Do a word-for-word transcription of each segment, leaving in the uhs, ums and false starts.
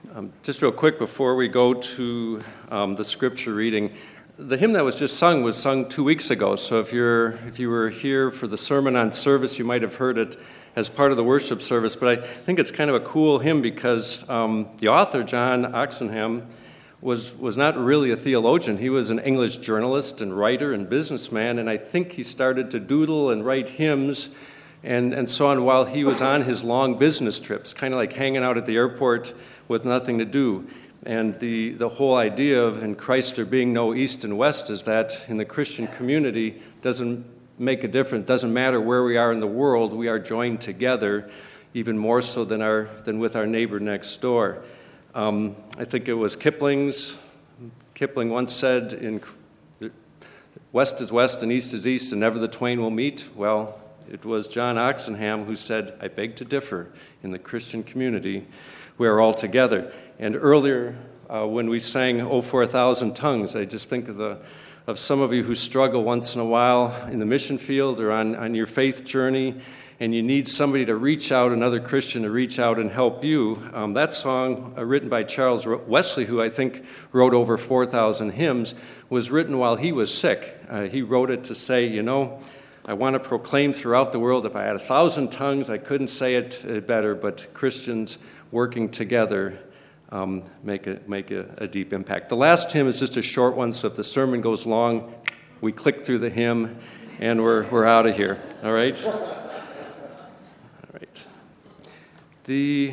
Um, just real quick before we go to um, the scripture reading, the hymn that was just sung was sung two weeks ago. So if you're if you were here for the sermon on service, you might have heard it as part of the worship service. But I think it's kind of a cool hymn because um, the author, John Oxenham, was was not really a theologian. He was an English journalist and writer and businessman, and I think he started to doodle and write hymns and, and so on while he was on his long business trips, kind of like hanging out at the airport with nothing to do. And the, the whole idea of in Christ there being no east and west is that in the Christian community doesn't make a difference. Doesn't matter where we are in the world, we are joined together, even more so than our than with our neighbor next door. Um, I think it was Kipling's. Kipling once said, "In West is west and east is east, and never the twain will meet." Well, it was John Oxenham who said, "I beg to differ. In the Christian community, we are all together." And earlier, uh, when we sang "Oh, for a Thousand Tongues," I just think of the of some of you who struggle once in a while in the mission field or on, on your faith journey, and you need somebody to reach out, another Christian to reach out and help you. Um, that song, uh, written by Charles Wesley, who I think wrote over four thousand hymns, was written while he was sick. Uh, he wrote it to say, you know, I want to proclaim throughout the world, if I had a thousand tongues, I couldn't say it better, but Christians working together um, make, a, make a, a deep impact. The last hymn is just a short one, so if the sermon goes long, we click through the hymn, and we're, we're out of here, all right? All right. The,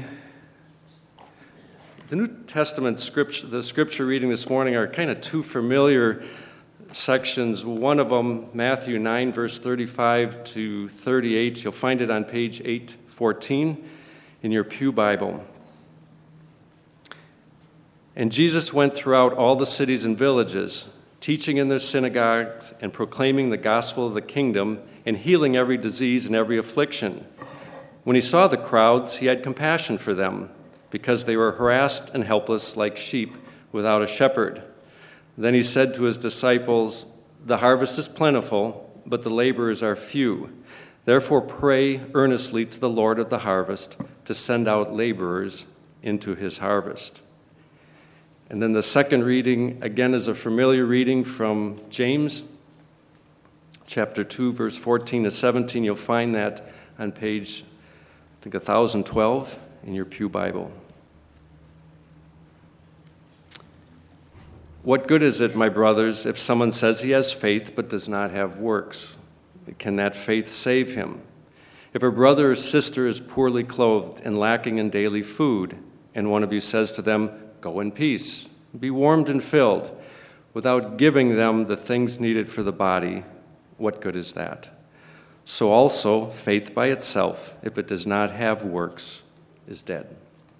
the New Testament scripture, the scripture reading this morning are kind of two familiar sections. One of them, Matthew nine, verse thirty-five to thirty-eight. You'll find it on page eight fourteen in your pew Bible. And Jesus went throughout all the cities and villages, teaching in their synagogues and proclaiming the gospel of the kingdom and healing every disease and every affliction. When he saw the crowds, he had compassion for them, because they were harassed and helpless like sheep without a shepherd. Then he said to his disciples, "The harvest is plentiful, but the laborers are few. Therefore pray earnestly to the Lord of the harvest to send out laborers into his harvest." And then the second reading, again, is a familiar reading from James, chapter two, verse fourteen to seventeen. You'll find that on page, I think, one thousand twelve in your pew Bible. "What good is it, my brothers, if someone says he has faith but does not have works? Can that faith save him? If a brother or sister is poorly clothed and lacking in daily food, and one of you says to them, 'Go in peace, be warmed and filled,' without giving them the things needed for the body, what good is that? So also, faith by itself, if it does not have works, is dead."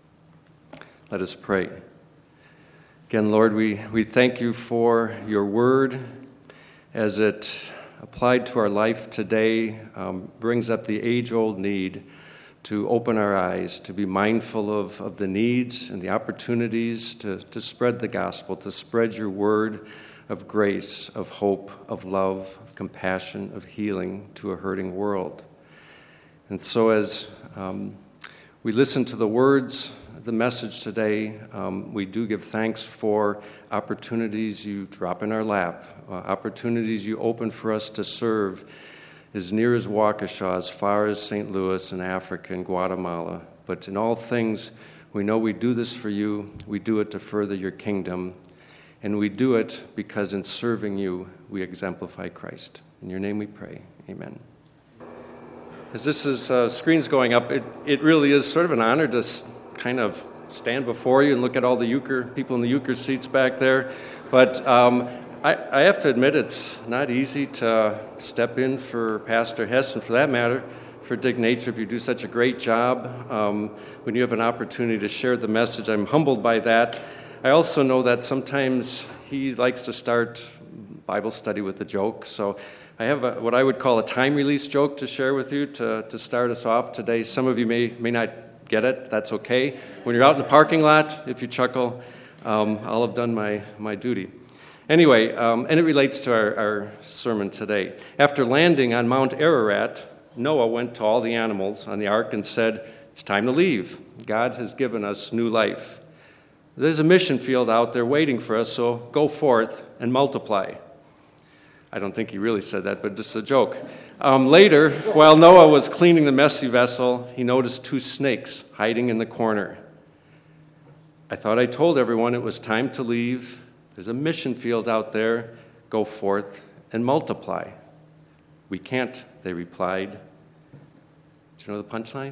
Let us pray. Again, Lord, we, we thank you for your word as it applied to our life today um, brings up the age-old need to open our eyes, to be mindful of, of the needs and the opportunities to, to spread the gospel, to spread your word of grace, of hope, of love, of compassion, of healing to a hurting world. And so as um, we listen to the words, the message today, um, we do give thanks for opportunities you drop in our lap, uh, opportunities you open for us to serve as near as Waukesha, as far as Saint Louis and Africa and Guatemala. But in all things, we know we do this for you. We do it to further your kingdom. And we do it because in serving you, we exemplify Christ. In your name we pray. Amen. As this is uh, screens going up, it, it really is sort of an honor to kind of stand before you and look at all the euchre, people in the euchre seats back there. But um, I, I have to admit it's not easy to step in for Pastor Hess, and for that matter, for Dick Nature. You do such a great job. Um, when you have an opportunity to share the message, I'm humbled by that. I also know that sometimes he likes to start Bible study with a joke, so I have a, what I would call a time-release joke to share with you to, to start us off today. Some of you may may not get it. That's okay. When you're out in the parking lot, if you chuckle, um, I'll have done my, my duty. Anyway, um, and it relates to our, our sermon today. After landing on Mount Ararat, Noah went to all the animals on the ark and said, "It's time to leave. God has given us new life." There's a mission field out there waiting for us, so go forth and multiply. I don't think he really said that, but just a joke. Um, later, while Noah was cleaning the messy vessel, he noticed two snakes hiding in the corner. I thought I told everyone it was time to leave. There's a mission field out there. Go forth and multiply. We can't, they replied. Do you know the punchline?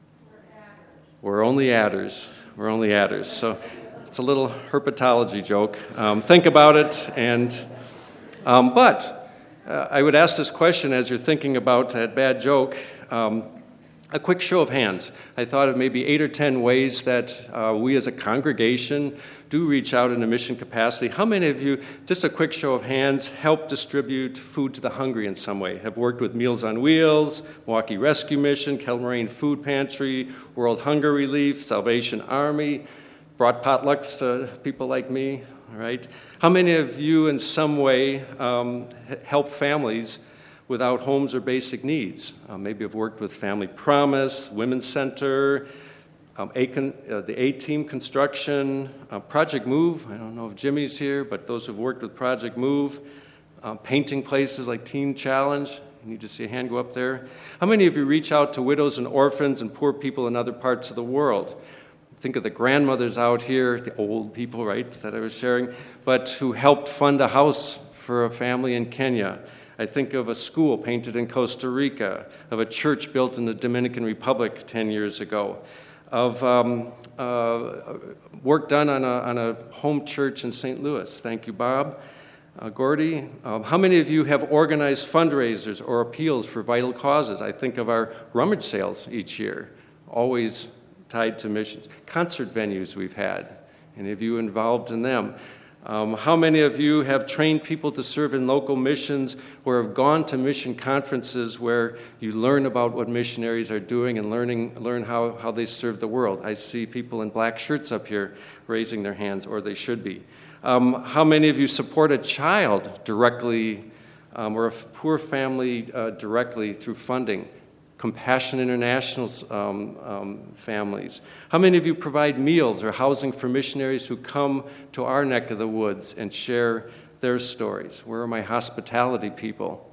We're only adders. We're only adders. So it's a little herpetology joke. Um, think about it. And um, but uh, I would ask this question as you're thinking about that bad joke. Um, a quick show of hands. I thought of maybe eight or ten ways that uh, we as a congregation do reach out in a mission capacity. How many of you, just a quick show of hands, help distribute food to the hungry in some way? Have worked with Meals on Wheels, Milwaukee Rescue Mission, Kettle Moraine Food Pantry, World Hunger Relief, Salvation Army, brought potlucks to people like me, all right? How many of you in some way um, help families without homes or basic needs? Uh, maybe have worked with Family Promise, Women's Center, um, A, uh, the A-Team Construction, uh, Project Move. I don't know if Jimmy's here, but those who've worked with Project Move, uh, painting places like Teen Challenge. You need to see a hand go up there. How many of you reach out to widows and orphans and poor people in other parts of the world? Think of the grandmothers out here, the old people, right, that I was sharing, but who helped fund a house for a family in Kenya. I think of a school painted in Costa Rica, of a church built in the Dominican Republic ten years ago, of um, uh, work done on a, on a home church in Saint Louis. Thank you, Bob. Uh, Gordy, um, how many of you have organized fundraisers or appeals for vital causes? I think of our rummage sales each year, always tied to missions. Concert venues we've had. Any of you involved in them? Um, how many of you have trained people to serve in local missions or have gone to mission conferences where you learn about what missionaries are doing and learning learn how, how they serve the world? I see people in black shirts up here raising their hands, or they should be. Um, how many of you support a child directly um, or a poor family uh, directly through funding? Compassion International's um, um, families. How many of you provide meals or housing for missionaries who come to our neck of the woods and share their stories? Where are my hospitality people?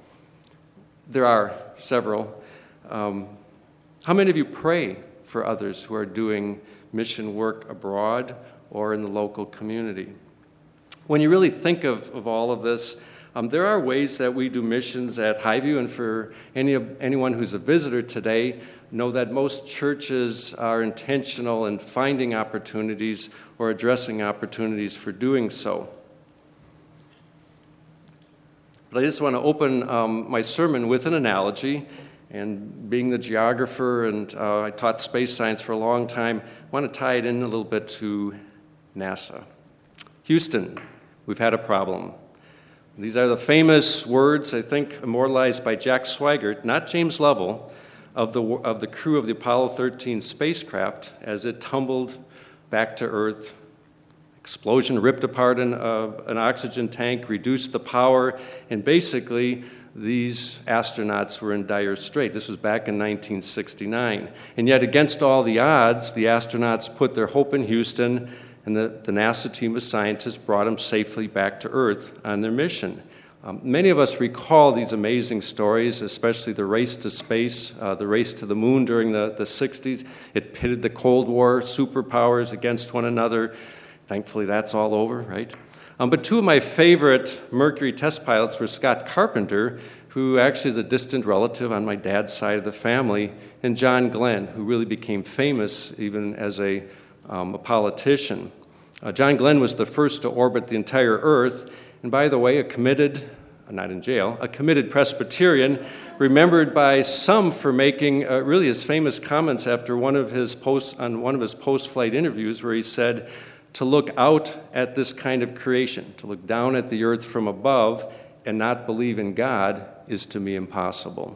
There are several. Um, how many of you pray for others who are doing mission work abroad or in the local community? When you really think of, of all of this, Um, there are ways that we do missions at Highview, and for any anyone who's a visitor today, know that most churches are intentional in finding opportunities or addressing opportunities for doing so. But I just want to open um, my sermon with an analogy, and being the geographer, and uh, I taught space science for a long time, I want to tie it in a little bit to NASA. Houston, we've had a problem. These are the famous words, I think, immortalized by Jack Swigert, not James Lovell, of the of the crew of the Apollo thirteen spacecraft as it tumbled back to Earth. Explosion ripped apart an, uh, an oxygen tank, reduced the power, and basically these astronauts were in dire strait. This was back in nineteen sixty-nine. And yet, against all the odds, the astronauts put their hope in Houston, and the, the NASA team of scientists brought them safely back to Earth on their mission. Um, many of us recall these amazing stories, especially the race to space, uh, the race to the moon during the, the sixties. It pitted the Cold War superpowers against one another. Thankfully, that's all over, right? Um, but two of my favorite Mercury test pilots were Scott Carpenter, who actually is a distant relative on my dad's side of the family, and John Glenn, who really became famous even as a Um, a politician. Uh, John Glenn was the first to orbit the entire Earth, and by the way, a committed, not in jail, a committed Presbyterian, remembered by some for making uh, really his famous comments after one of his posts on one of his post-flight interviews, where he said, "To look out at this kind of creation, to look down at the Earth from above and not believe in God is to me impossible."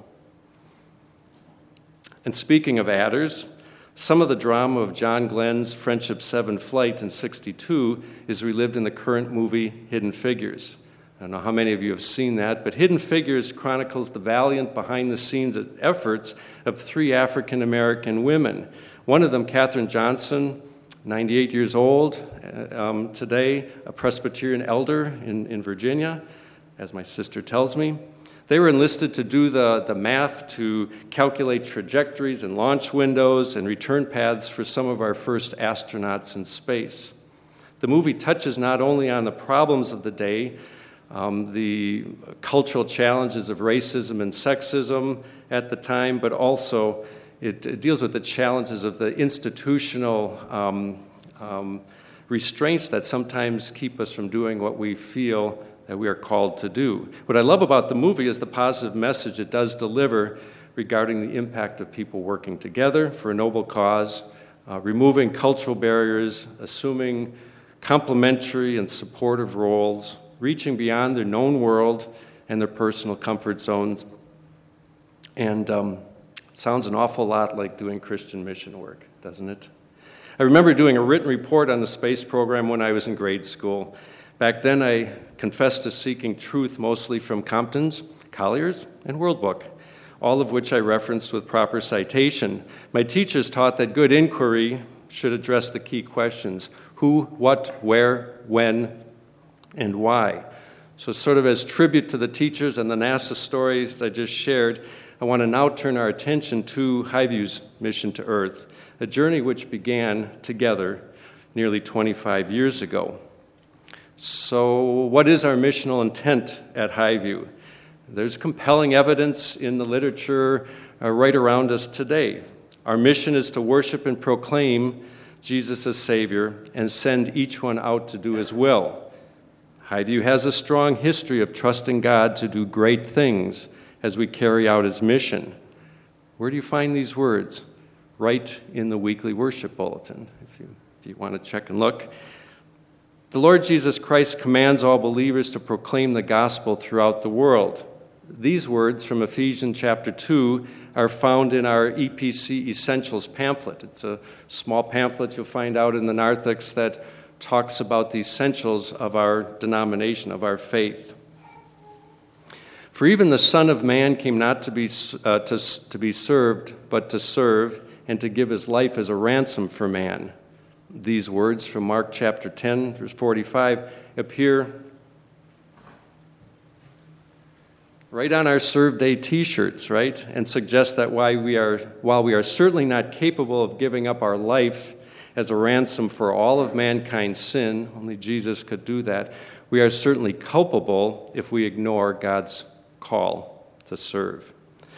And speaking of adders, some of the drama of John Glenn's Friendship seven flight in sixty-two is relived in the current movie Hidden Figures. I don't know how many of you have seen that, but Hidden Figures chronicles the valiant behind-the-scenes efforts of three African-American women. One of them, Katherine Johnson, ninety-eight years old um, today, a Presbyterian elder in, in Virginia, as my sister tells me. They were enlisted to do the, the math to calculate trajectories and launch windows and return paths for some of our first astronauts in space. The movie touches not only on the problems of the day, um, the cultural challenges of racism and sexism at the time, but also it, it deals with the challenges of the institutional um, um, restraints that sometimes keep us from doing what we feel that we are called to do. What I love about the movie is the positive message it does deliver regarding the impact of people working together for a noble cause, uh, removing cultural barriers, assuming complementary and supportive roles, reaching beyond their known world and their personal comfort zones. And um, sounds an awful lot like doing Christian mission work, doesn't it? I remember doing a written report on the space program when I was in grade school. Back then, I confessed to seeking truth mostly from Compton's, Collier's, and World Book, all of which I referenced with proper citation. My teachers taught that good inquiry should address the key questions: who, what, where, when, and why. So sort of as tribute to the teachers and the NASA stories I just shared, I want to now turn our attention to Highview's mission to Earth, a journey which began together nearly twenty-five years ago. So what is our missional intent at Highview? There's compelling evidence in the literature uh, right around us today. Our mission is to worship and proclaim Jesus as Savior and send each one out to do His will. Highview has a strong history of trusting God to do great things as we carry out His mission. Where do you find these words? Right in the weekly worship bulletin, if you, if you want to check and look. The Lord Jesus Christ commands all believers to proclaim the gospel throughout the world. These words from Ephesians chapter two are found in our E P C Essentials pamphlet. It's a small pamphlet you'll find out in the narthex that talks about the essentials of our denomination, of our faith. For even the Son of Man came not to be, uh, to, to be served, but to serve, and to give His life as a ransom for man. These words from Mark chapter ten, verse forty-five, appear right on our Serve Day t-shirts, right? And suggest that while we are, while we are certainly not capable of giving up our life as a ransom for all of mankind's sin, only Jesus could do that, we are certainly culpable if we ignore God's call to serve.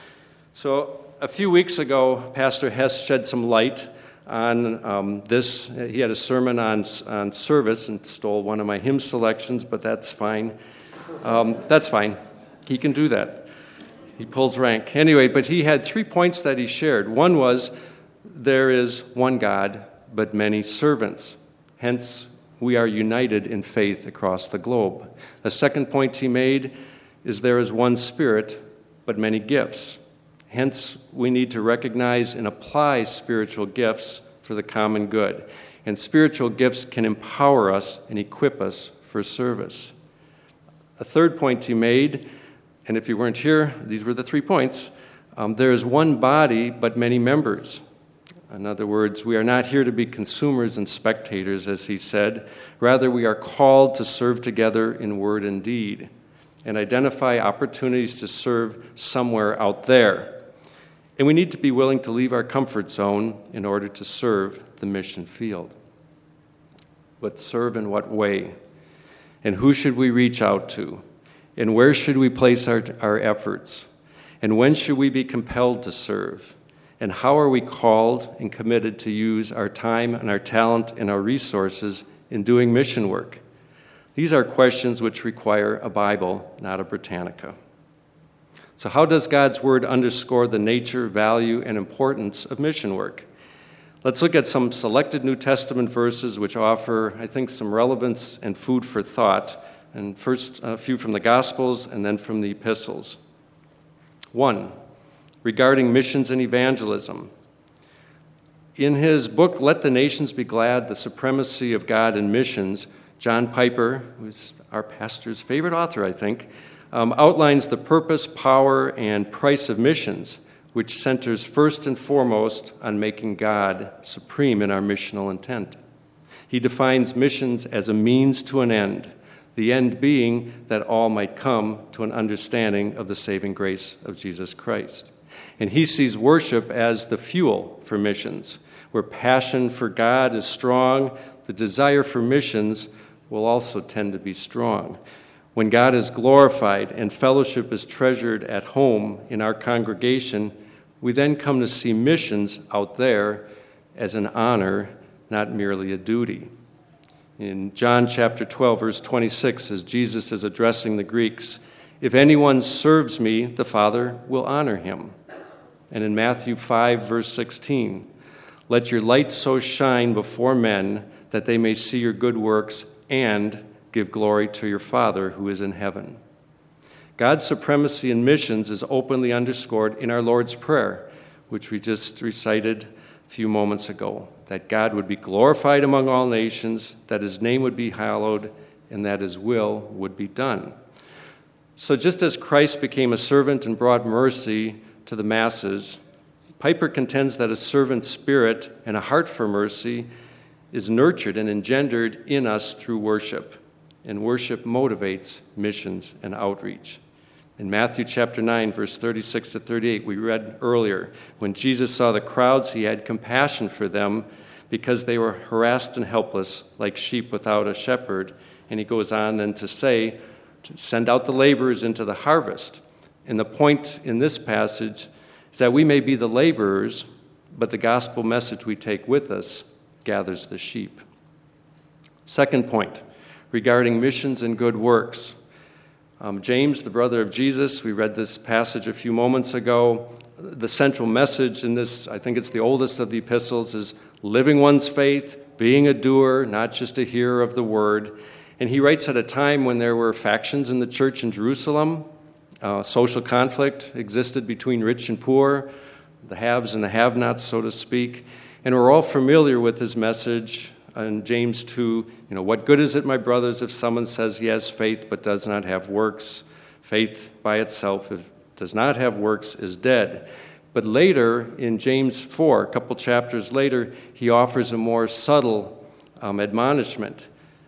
So a few weeks ago, Pastor Hess shed some light on um, this. He had a sermon on, on service and stole one of my hymn selections, but that's fine. Um, that's fine. He can do that. He pulls rank. Anyway, but he had three points that he shared. One was, there is one God, but many servants. Hence, we are united in faith across the globe. A second point he made is, there is one Spirit, but many gifts. Hence, we need to recognize and apply spiritual gifts for the common good. And spiritual gifts can empower us and equip us for service. A third point he made, and if you weren't here, these were the three points. Um, there is one body, but many members. In other words, we are not here to be consumers and spectators, as he said. Rather, we are called to serve together in word and deed and identify opportunities to serve somewhere out there. And we need to be willing to leave our comfort zone in order to serve the mission field. But serve in what way? And who should we reach out to? And where should we place our, our efforts? And when should we be compelled to serve? And how are we called and committed to use our time and our talent and our resources in doing mission work? These are questions which require a Bible, not a Britannica. So how does God's Word underscore the nature, value, and importance of mission work? Let's look at some selected New Testament verses which offer, I think, some relevance and food for thought. And first, a few from the Gospels and then from the epistles. One, regarding missions and evangelism. In his book, Let the Nations Be Glad, The Supremacy of God in Missions, John Piper, who's our pastor's favorite author, I think, Um, outlines the purpose, power, and price of missions, which centers first and foremost on making God supreme in our missional intent. He defines missions as a means to an end, the end being that all might come to an understanding of the saving grace of Jesus Christ. And he sees worship as the fuel for missions. Where passion for God is strong, the desire for missions will also tend to be strong. When God is glorified and fellowship is treasured at home in our congregation, we then come to see missions out there as an honor, not merely a duty. In John chapter twelve, verse twenty-six, as Jesus is addressing the Greeks, "If anyone serves me, the Father will honor him." And in Matthew five, verse sixteen, "Let your light so shine before men that they may see your good works and give glory to your Father who is in heaven." God's supremacy in missions is openly underscored in our Lord's Prayer, which we just recited a few moments ago, that God would be glorified among all nations, that his name would be hallowed, and that his will would be done. So just as Christ became a servant and brought mercy to the masses, Piper contends that a servant spirit and a heart for mercy is nurtured and engendered in us through worship, and worship motivates missions and outreach. In Matthew chapter nine, verse thirty-six to thirty-eight, we read earlier, when Jesus saw the crowds, he had compassion for them because they were harassed and helpless like sheep without a shepherd. And he goes on then to say, to send out the laborers into the harvest. And the point in this passage is that we may be the laborers, but the gospel message we take with us gathers the sheep. Second point, regarding missions and good works. Um, James, the brother of Jesus, we read this passage a few moments ago. The central message in this, I think it's the oldest of the epistles, is living one's faith, being a doer, not just a hearer of the word. And he writes at a time when there were factions in the church in Jerusalem. Uh, social conflict existed between rich and poor, the haves and the have-nots, so to speak. And we're all familiar with his message in James two, you know, "What good is it, my brothers, if someone says he has faith but does not have works? Faith by itself, if it does not have works, is dead." But later, in James four, a couple chapters later, he offers a more subtle um, admonishment.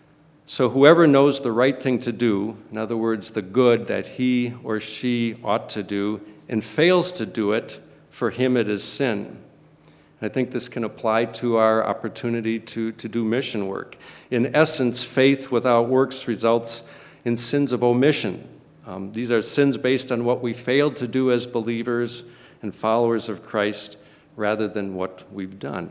"So whoever knows the right thing to do," in other words, the good that he or she ought to do, "and fails to do it, for him it is sin." I think this can apply to our opportunity to, to do mission work. In essence, faith without works results in sins of omission. Um, these are sins based on what we failed to do as believers and followers of Christ rather than what we've done.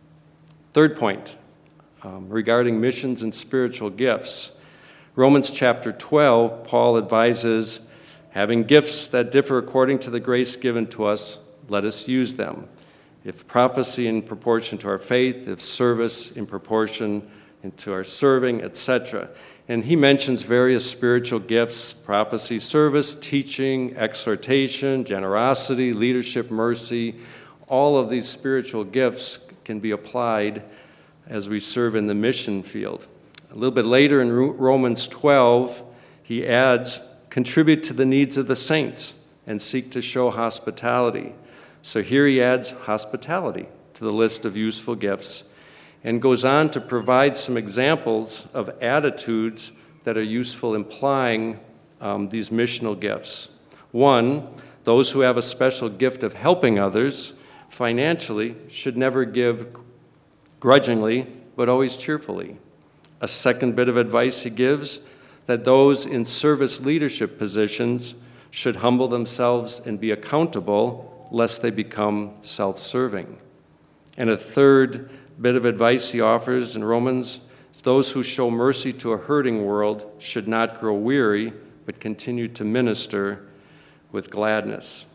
Third point, um, regarding missions and spiritual gifts. Romans chapter twelve, Paul advises, "Having gifts that differ according to the grace given to us, let us use them. If prophecy in proportion to our faith, if service in proportion to our serving, et cetera" And he mentions various spiritual gifts: prophecy, service, teaching, exhortation, generosity, leadership, mercy. All of these spiritual gifts can be applied as we serve in the mission field. A little bit later in Romans twelve, he adds, "Contribute to the needs of the saints and seek to show hospitality." So here he adds hospitality to the list of useful gifts and goes on to provide some examples of attitudes that are useful implying um, these missional gifts. One, those who have a special gift of helping others financially should never give grudgingly, but always cheerfully. A second bit of advice he gives, that those in service leadership positions should humble themselves and be accountable, lest they become self-serving. And a third bit of advice he offers in Romans is those who show mercy to a hurting world should not grow weary, but continue to minister with gladness.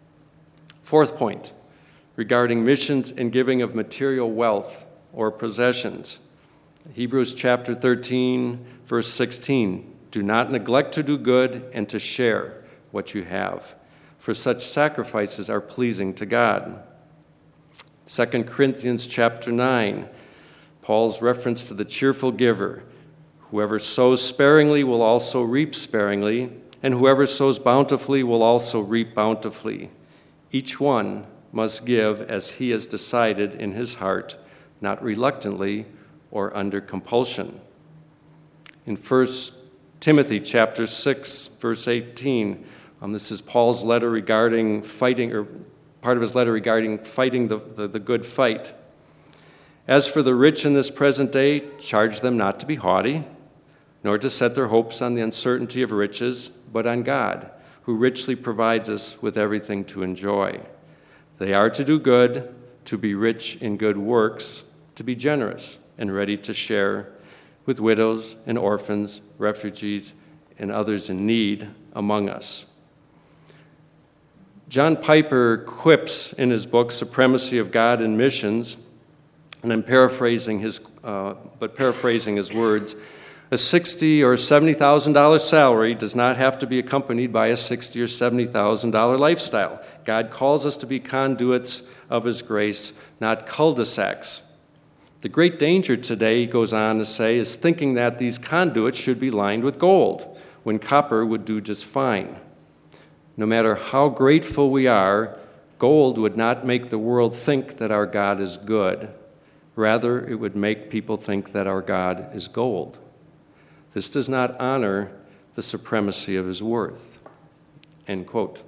Fourth point, regarding missions and giving of material wealth or possessions. Hebrews chapter thirteen, verse sixteen, "Do not neglect to do good and to share what you have, for such sacrifices are pleasing to God." Second Corinthians chapter nine, Paul's reference to the cheerful giver. "Whoever sows sparingly will also reap sparingly, and whoever sows bountifully will also reap bountifully. Each one must give as he has decided in his heart, not reluctantly or under compulsion. In First Timothy chapter six, verse eighteen, um, this is Paul's letter regarding fighting, or part of his letter regarding fighting the, the, the good fight. As for the rich in this present day, charge them not to be haughty, nor to set their hopes on the uncertainty of riches, but on God, who richly provides us with everything to enjoy. They are to do good, to be rich in good works, to be generous and ready to share with widows and orphans, refugees, and others in need among us. John Piper quips in his book, Supremacy of God in Missions, and I'm paraphrasing his, uh, but paraphrasing his words, a sixty thousand dollars or seventy thousand dollars salary does not have to be accompanied by a sixty thousand dollars or seventy thousand dollars lifestyle. God calls us to be conduits of his grace, not cul-de-sacs. The great danger today, he goes on to say, is thinking that these conduits should be lined with gold, when copper would do just fine. No matter how grateful we are, gold would not make the world think that our God is good. Rather, it would make people think that our God is gold. This does not honor the supremacy of his worth. End quote.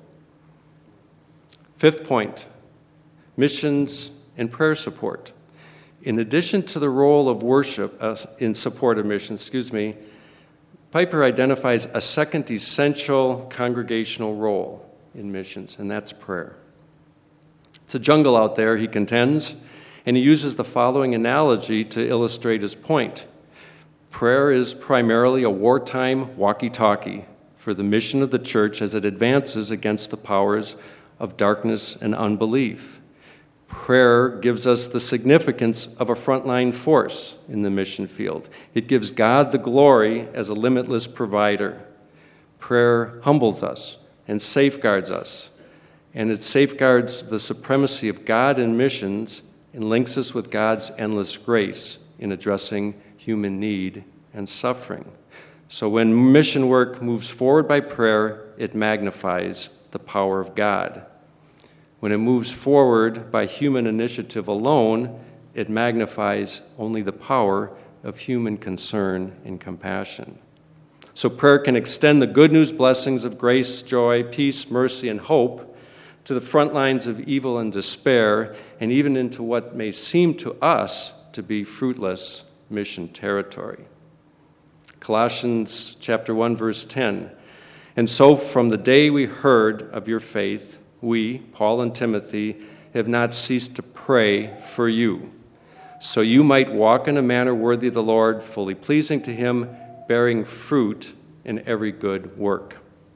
Fifth point, missions and prayer support. In addition to the role of worship uh, in support of missions, excuse me, Piper identifies a second essential congregational role in missions, and that's prayer. It's a jungle out there, he contends, and he uses the following analogy to illustrate his point. Prayer is primarily a wartime walkie-talkie for the mission of the church as it advances against the powers of darkness and unbelief. Prayer gives us the significance of a frontline force in the mission field. It gives God the glory as a limitless provider. Prayer humbles us and safeguards us, and it safeguards the supremacy of God in missions and links us with God's endless grace in addressing human need and suffering. So when mission work moves forward by prayer, it magnifies the power of God. When it moves forward by human initiative alone, it magnifies only the power of human concern and compassion. So prayer can extend the good news blessings of grace, joy, peace, mercy, and hope to the front lines of evil and despair, and even into what may seem to us to be fruitless mission territory. Colossians chapter one, verse ten. And so from the day we heard of your faith, we, Paul and Timothy, have not ceased to pray for you, so you might walk in a manner worthy of the Lord, fully pleasing to him, bearing fruit in every good work.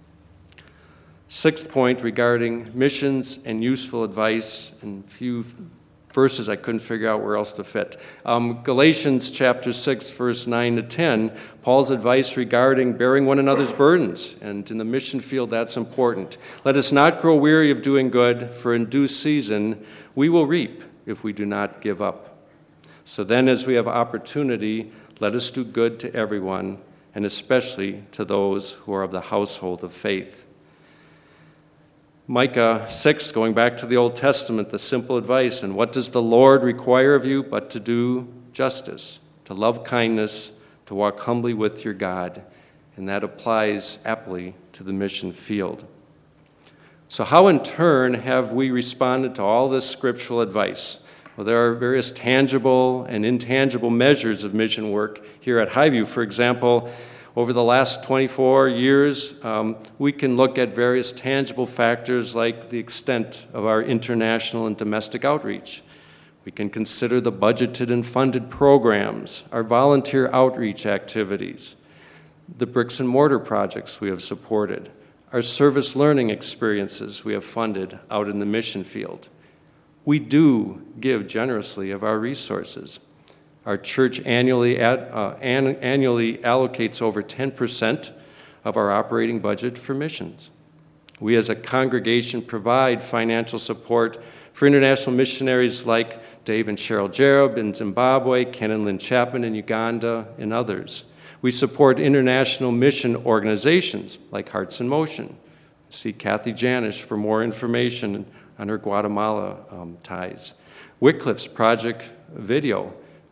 Sixth point regarding missions and useful advice, and a few verses I couldn't figure out where else to fit. Um, Galatians chapter six, verse nine to ten, Paul's advice regarding bearing one another's burdens. And in the mission field, that's important. Let us not grow weary of doing good, for in due season we will reap if we do not give up. So then, as we have opportunity, let us do good to everyone, and especially to those who are of the household of faith. Micah six, going back to the Old Testament, the simple advice, and what does the Lord require of you but to do justice, to love kindness, to walk humbly with your God, and that applies aptly to the mission field. So how in turn have we responded to all this scriptural advice? Well, there are various tangible and intangible measures of mission work here at Highview. For example, over the last twenty-four years, um, we can look at various tangible factors like the extent of our international and domestic outreach. We can consider the budgeted and funded programs, our volunteer outreach activities, the bricks and mortar projects we have supported, our service learning experiences we have funded out in the mission field. We do give generously of our resources. Our church annually ad, uh, an, annually allocates over ten percent of our operating budget for missions. We as a congregation provide financial support for international missionaries like Dave and Cheryl Jareb in Zimbabwe, Ken and Lynn Chapman in Uganda, and others. We support international mission organizations like Hearts in Motion. See Kathy Janish for more information on her Guatemala um, ties. Wycliffe's Project Video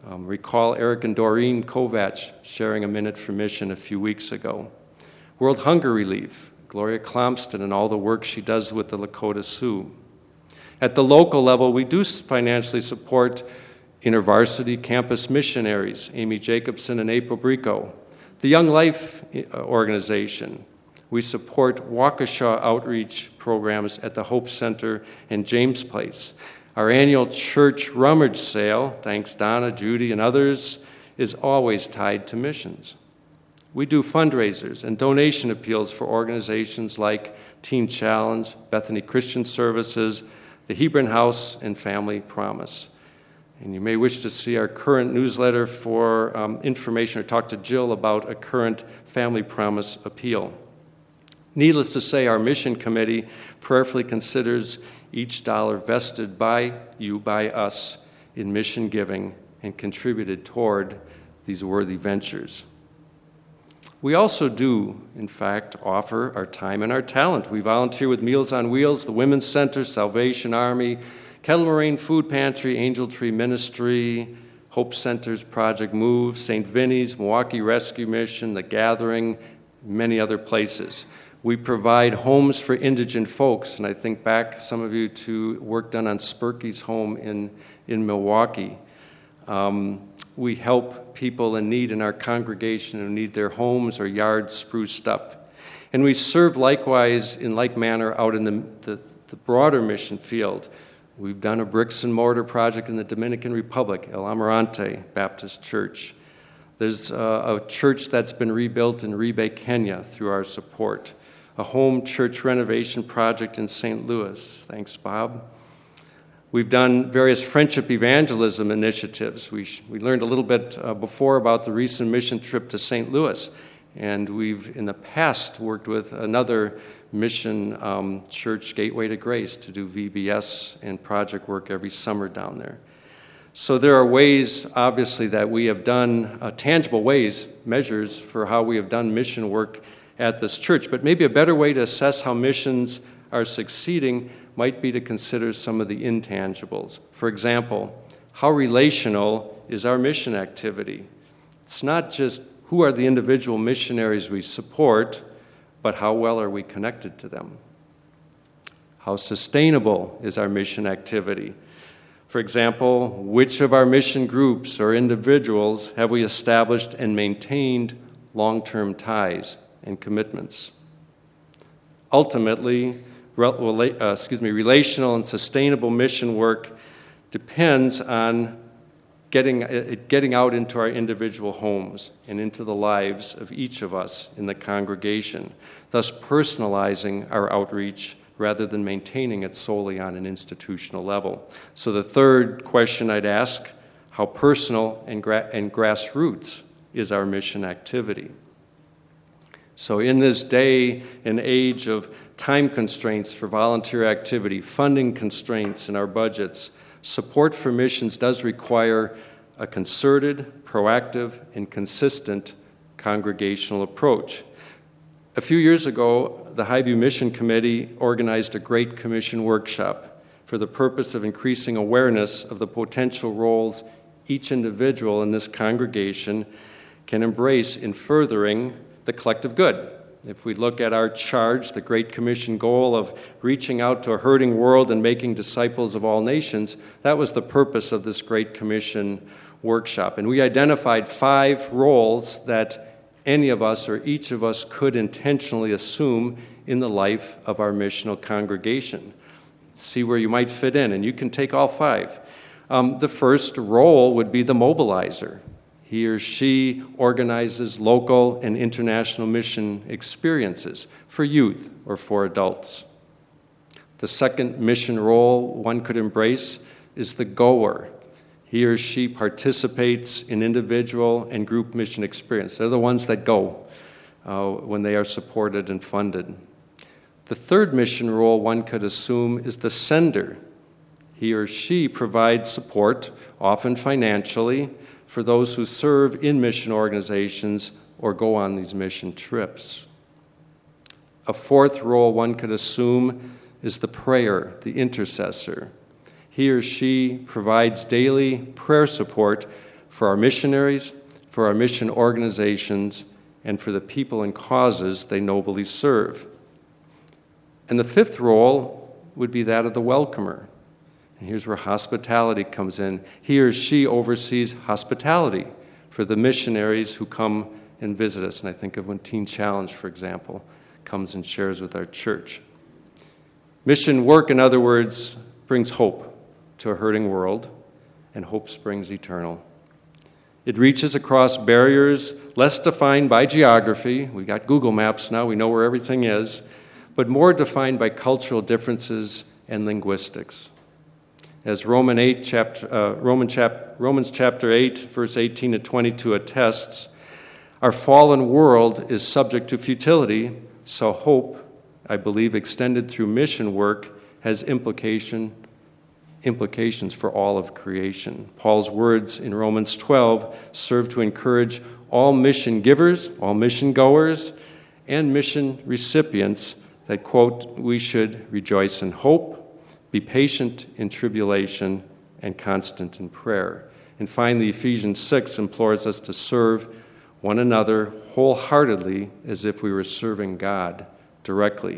Um, recall Eric and Doreen Kovacs sharing a minute for mission a few weeks ago. World Hunger Relief, Gloria Clomston and all the work she does with the Lakota Sioux. At the local level, we do financially support InterVarsity Campus Missionaries, Amy Jacobson and April Brico. The Young Life organization. We support Waukesha outreach programs at the Hope Center and James Place. Our annual church rummage sale, thanks Donna, Judy, and others, is always tied to missions. We do fundraisers and donation appeals for organizations like Teen Challenge, Bethany Christian Services, the Hebron House, and Family Promise. And you may wish to see our current newsletter for um, information or talk to Jill about a current Family Promise appeal. Needless to say, our mission committee prayerfully considers each dollar vested by you, by us, in mission giving and contributed toward these worthy ventures. We also do, in fact, offer our time and our talent. We volunteer with Meals on Wheels, the Women's Center, Salvation Army, Kettle Moraine Food Pantry, Angel Tree Ministry, Hope Center's Project Move, Saint Vinny's, Milwaukee Rescue Mission, The Gathering, many other places. We provide homes for indigent folks, and I think back, some of you, to work done on Spurky's home in, in Milwaukee. Um, we help people in need in our congregation who need their homes or yards spruced up. And we serve likewise in like manner out in the, the, the broader mission field. We've done a bricks and mortar project in the Dominican Republic, El Amarante Baptist Church. There's a, a church that's been rebuilt in Ribe, Kenya through our support. A home church renovation project in Saint Louis. Thanks, Bob. We've done various friendship evangelism initiatives. We, sh- we learned a little bit uh, before about the recent mission trip to Saint Louis. And we've, in the past, worked with another mission um, church, Gateway to Grace, to do V B S and project work every summer down there. So there are ways, obviously, that we have done, uh, tangible ways, measures for how we have done mission work at this church. But maybe a better way to assess how missions are succeeding might be to consider some of the intangibles. For example, how relational is our mission activity? It's not just who are the individual missionaries we support, but how well are we connected to them? How sustainable is our mission activity? For example, which of our mission groups or individuals have we established and maintained long-term ties and commitments? Ultimately, rela- uh, excuse me, relational and sustainable mission work depends on getting, uh, getting out into our individual homes and into the lives of each of us in the congregation, thus personalizing our outreach rather than maintaining it solely on an institutional level. So the third question I'd ask, how personal and, gra- and grassroots is our mission activity? So in this day and age of time constraints for volunteer activity, funding constraints in our budgets, support for missions does require a concerted, proactive, and consistent congregational approach. A few years ago, the Highview Mission Committee organized a Great Commission workshop for the purpose of increasing awareness of the potential roles each individual in this congregation can embrace in furthering the collective good. If we look at our charge, the Great Commission goal of reaching out to a hurting world and making disciples of all nations, that was the purpose of this Great Commission workshop. And we identified five roles that any of us or each of us could intentionally assume in the life of our missional congregation. See where you might fit in, and you can take all five. Um, the first role would be the mobilizer. He or she organizes local and international mission experiences for youth or for adults. The second mission role one could embrace is the goer. He or she participates in individual and group mission experience. They're the ones that go uh, when they are supported and funded. The third mission role one could assume is the sender. He or she provides support, often financially, for those who serve in mission organizations or go on these mission trips. A fourth role one could assume is the prayer, the intercessor. He or she provides daily prayer support for our missionaries, for our mission organizations, and for the people and causes they nobly serve. And the fifth role would be that of the welcomer. And here's where hospitality comes in. He or she oversees hospitality for the missionaries who come and visit us. And I think of when Teen Challenge, for example, comes and shares with our church. Mission work, in other words, brings hope to a hurting world, and hope springs eternal. It reaches across barriers less defined by geography. We got Google Maps now, we know where everything is, but more defined by cultural differences and linguistics. As Roman eight chapter, uh, Roman chap, Romans chapter eight, verse eighteen to twenty-two attests, our fallen world is subject to futility, so hope, I believe, extended through mission work has implication, implications for all of creation. Paul's words in Romans twelve serve to encourage all mission givers, all mission goers, and mission recipients that, quote, we should rejoice in hope, be patient in tribulation, and constant in prayer. And finally, Ephesians six implores us to serve one another wholeheartedly as if we were serving God directly.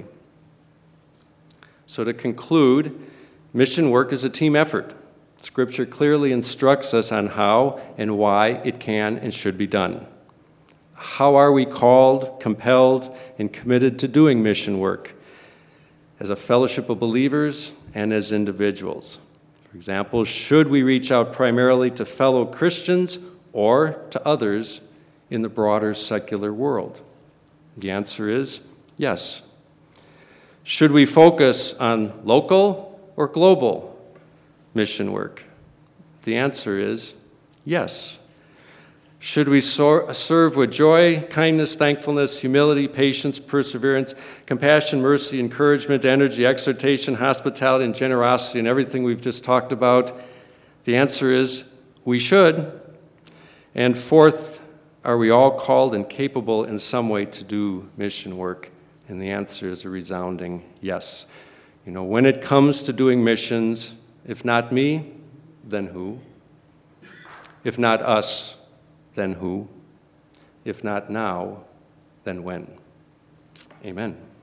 So to conclude, mission work is a team effort. Scripture clearly instructs us on how and why it can and should be done. How are we called, compelled, and committed to doing mission work? As a fellowship of believers and as individuals. For example, should we reach out primarily to fellow Christians or to others in the broader secular world? The answer is yes. Should we focus on local or global mission work? The answer is yes. Should we so- serve with joy, kindness, thankfulness, humility, patience, perseverance, compassion, mercy, encouragement, energy, exhortation, hospitality, and generosity, and everything we've just talked about? The answer is we should. And fourth, are we all called and capable in some way to do mission work? And the answer is a resounding yes. You know, when it comes to doing missions, if not me, then who? If not us, then who? If not now, then when? Amen.